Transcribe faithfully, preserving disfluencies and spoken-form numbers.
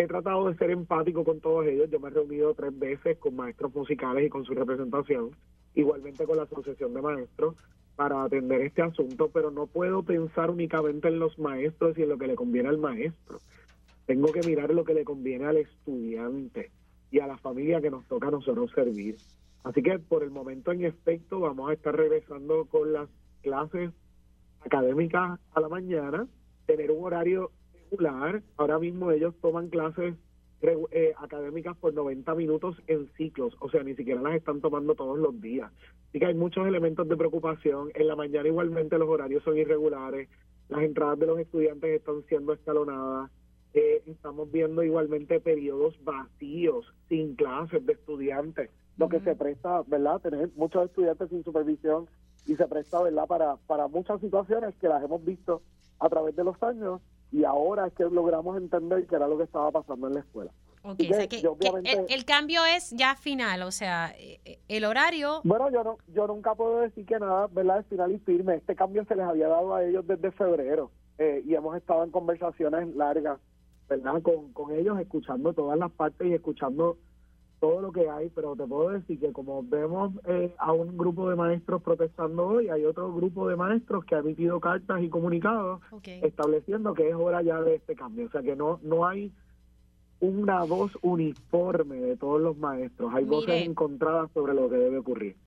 he tratado de ser empático con todos ellos. Yo me he reunido tres veces con maestros musicales y con su representación, igualmente con la Asociación de Maestros, para atender este asunto, pero no puedo pensar únicamente en los maestros y en lo que le conviene al maestro. Tengo que mirar lo que le conviene al estudiante y a la familia que nos toca a nosotros servir. Así que por el momento, en efecto, vamos a estar regresando con las clases académicas a la mañana, tener un horario regular. Ahora mismo ellos toman clases eh, académicas por noventa minutos en ciclos, o sea, ni siquiera las están tomando todos los días. Así que hay muchos elementos de preocupación. En la mañana igualmente los horarios son irregulares, las entradas de los estudiantes están siendo escalonadas, eh, estamos viendo igualmente periodos vacíos, sin clases de estudiantes, lo que se presta, ¿verdad?, tener muchos estudiantes sin supervisión y se presta, ¿verdad?, para, para muchas situaciones que las hemos visto a través de los años, y ahora es que logramos entender que era lo que estaba pasando en la escuela. Okay, o sea que, que el, el cambio es ya final, o sea, el horario... Bueno, yo no yo nunca puedo decir que nada, ¿verdad?, es final y firme. Este cambio se les había dado a ellos desde febrero, eh, y hemos estado en conversaciones largas, ¿verdad?, con, con ellos, escuchando todas las partes y escuchando todo lo que hay, pero te puedo decir que como vemos eh, a un grupo de maestros protestando hoy, hay otro grupo de maestros que ha emitido cartas y comunicados okay. estableciendo que es hora ya de este cambio. O sea que no no hay una voz uniforme de todos los maestros, hay Mire, voces encontradas sobre lo que debe ocurrir.